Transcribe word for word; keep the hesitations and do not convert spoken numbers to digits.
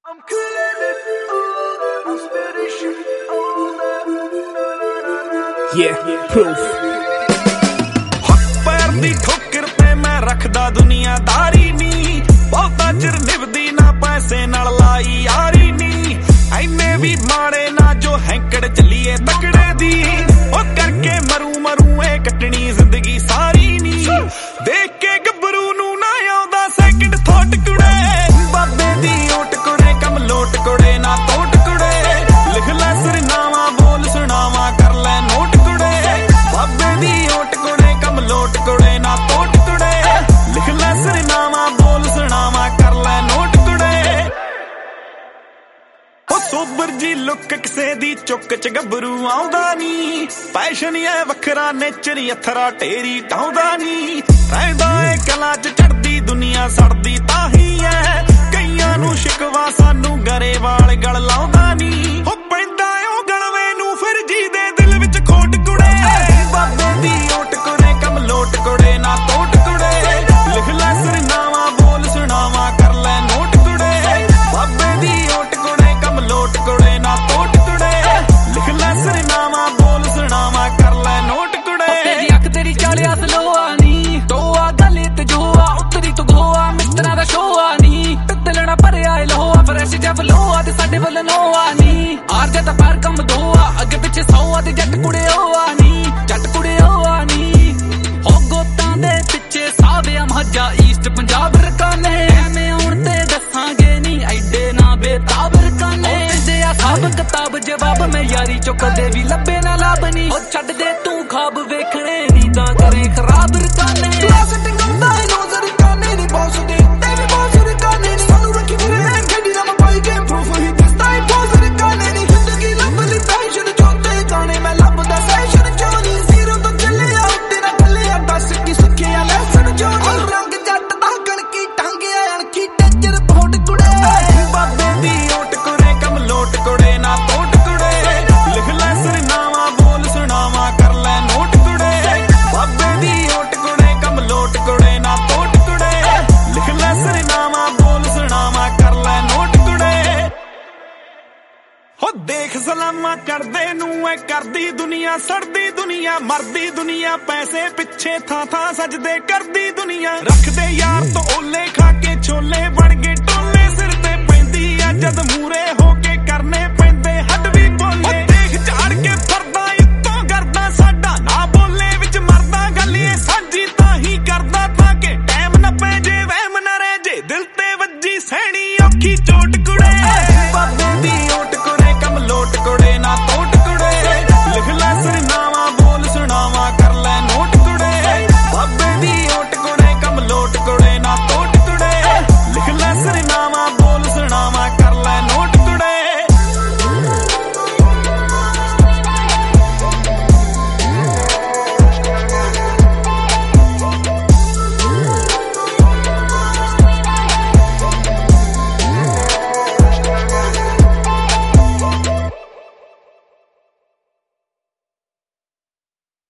I'm killing it, oh, I'm spitting shit, oh, that. Yeah, proof. ਹੱਕ ਪੈਰ ਦੀ ਠੋਕਰ ਤੇ ਮੈਂ ਰੱਖਦਾ ਦੁਨੀਆਦਾਰੀ ਨੀ, ਬਹੁਤਾ ਚਿਰ ਨਿਭਦੀ ਨਾ ਪੈਸੇ ਨਾਲ ਲਾਈ ਯਾਰੀ ਨੀ, ਐਨੇ ਵੀ ਮਾੜੇ ਨਾ ਜੋ ਹੈਂਕੜ ਚੱਲੀਏ ਤਕੜੇ ਦੀ, ਉਹ ਕਰਕੇ ਮਰੂ ਮਰੂ ਇਹ ਕੱਟਣੀ ਜ਼ਿੰਦਗੀ ਸਾਰੀ ਨੀ, ਦੇਖ ਕੇ ਗੱਭਰੂ ਨੂੰ ਨਾ ਆਉਂਦਾ ਸੈਕਿੰਡ ਥੋਟ ਕੁੜੇ, ਬਾਬੇ ਦੀ ਓਟ ਕੁੜੇ ਕੰਮ ਲੋਟ ਕੁੜੇ ਨਾ ਤੋਟ ਕੁੜੇ, ਲਿਖ ਲੈ ਸਰਨਾਵਾ ਬੋਲ ਸੁਣਾਵਾ ਕਰ ਲੈ ਨੋਟ ਕੁੜੇ, ਬਾਬੇ ਦੀ ਓਟ ਕੁੜੇ ਕੰਮ ਲੋਟ ਕੁੜੇ ਨਾ ਤੋਟ ਕੁੜੇ, ਲਿਖ ਲੈ ਸਰਨਾਵਾ ਬੋਲ ਸੁਣਾਵਾ ਕਰ ਲੈ ਨੋਟ ਕੁੜੇ। ਉਹ ਸੋਬਰ ਜੀ ਲੁੱਕ ਕਿਸੇ ਦੀ ਚੁੱਕ ਚ ਗੱਭਰੂ ਆਉਂਦਾ ਨੀ, ਪੈਸ਼ਨ ਐ ਵੱਖਰਾ ਨੇਚਰ ਅਥਰਾ ਢੇਰੀ ਢਾਉਂਦਾ ਨੀ, ਰਹਿੰਦਾ ਏ ਕਲਾ ਚ ਚੜਦੀ ਦੁਨੀਆ ਸੜਦੀ ਤਾਂ ਹੀ ਐ, ਕਈਆਂ ਨੂੰ ਸ਼ਿਕਵਾ ਸਾਨੂੰ ਗਰੇਵਾਲ ਗਲ ਲਾਉਂਦਾ ਨੀ, ਹੋ ਪੈਂਦਾ ਉਹ ਗਲਵੇ ਨੂੰ ਫਿਰ ਜੀ ਦੇ ਦਿਲ ਵਿੱਚ ਖੋਟ ਕੁੜੇ, ਬਾਬੇ ਦੀ ਓਟ ਕੁੜੇ ਕੰਮ ਲੋਟ ਕੁੜੇ ਨਾ ਤੋਟ ਕੁੜੇ, ਲਿਖ ਲੈ ਸਰਨਾਵਾ ਬੋਲ ਸੁਣਾਵਾ ਕਰ ਲੈ ਨੋਟ ਕੁੜੇ, ਬਾਬੇ ਦੀ ਓਟ ਕੁੜੇ ਕੰਮ ਲੋਟ ਕੁੜੇ ਨਾ ਤੋਟ ਕੁੜੇ, ਲਿਖ ਲੈ ਸਰਨਾਵਾ ਬੋਲ ਸੁਣਾਵਾ ਕਰ ਲੈ ਨੋਟ ਕੁੜੇ। ਤੇਰੀ ਅੱਖ ਤੇਰੀ ਚਾਲਿਆ ਸਲੋਆ ਨੀ, ਤੋਆ ਗਲੇ ਤੇ ਜੋਆ ਉਤਰੀ ਤੂੰ ਗੋਆ ਮਿੱਤਰਾਂ ਦਾ ਸ਼ੋਆ ਨੀ, ਪਿੱਤਲਣਾ ਭਰਿਆ ਏ ਲੋਹਾ ਫਰੈਸ਼ ਜਿਹਾ ਫਲੋਆ ਤੇ ਸਾਡੇ ਵੱਲ ਨੋਆ ਨੀ, ਆਰ ਜਾ ਤਾਂ ਪੈਰ ਕੰਮ ਦੋਆ ਅੱਗੇ ਪਿੱਛੇ ਸੌਆ ਤੇ ਜੱਟ ਕੁੜੇ ਹੋਆ ਨੀ, ਜੱਟ ਕੁੜੇ ਹੋਆ ਨੀ, ਹੋ ਗੋਤਾਂ ਦੇ ਪਿੱਛੇ ਸਾਵਿਆ ਮਹੱਜਾ ਈਸਟ ਪੰਜਾਬ ਰਕਾਨੇ, ਐਵੇਂ ਹੁਣ ਤੇ ਦੱਸਾਂਗੇ ਨੀ ਐਡੇ ਨਾ ਬੇਤਾਬ ਰਕਾਨੇ, ਦੇ ਆ ਸਭ ਕਿਤਾਬ ਜਵਾਬ ਮੈਂ ਯਾਰੀ ਚੋਂ ਕਦੇ ਵੀ ਲੱਭੇ ਨਾ ਲਾਭ ਨੀ, ਉਹ ਛੱਡ ਦੇ ਤੂੰ ਖਾਬ ਵੇਖਣੇ ਨੀ ਤਾਂ ਕਰੇ ਖਰਾਬ ਰਕਾਨੇ, ਦੇਖ ਸਲਾਮਾਂ ਚੜਦੇ ਨੂੰ ਐ ਕਰਦੀ ਦੁਨੀਆ, ਸੜਦੀ ਦੁਨੀਆ ਮਰਦੀ ਦੁਨੀਆ, ਪੈਸੇ ਪਿੱਛੇ ਥਾਂ ਥਾਂ ਸਜਦੇ ਕਰਦੀ ਦੁਨੀਆ, ਰੱਖਦੇ ਯਾਰ ਤੋਂ ਓਲੇ ਖਾ ਕੇ ਛੋਲੇ ਬਣ ਗਏ ਟੋਲੇ, ਸਿਰ ਤੇ ਪੈਂਦੀ ਆ ਜਦ ਮੂਰੇ ਹੋ ਕੇ ਕਰਨੇ ਪੈਂਦੇ ਹੱਡ ਵੀ ਬੋਲੇ, ਦੇਖ ਝਾੜ ਕੇ ਫਰਦਾ ਇੱਤੋਂ ਕਰਦਾ ਸਾਡਾ ਨਾ ਬੋਲੇ ਵਿੱਚ ਮਰਦਾ, ਗੱਲ ਇਹ ਸਾਂਝੀ ਤਾਂ ਹੀ ਕਰਦਾ ਤਾਂ ਕਿ ਟਾਈਮ ਨਾ ਪੈ ਜੇ ਵਹਿਮ ਨਾ ਰਹਿ ਜੇ, ਦਿਲ ਤੇ ਵੱਜੀ ਸਹਿਣੀ ਔਖੀ ਚੋਟ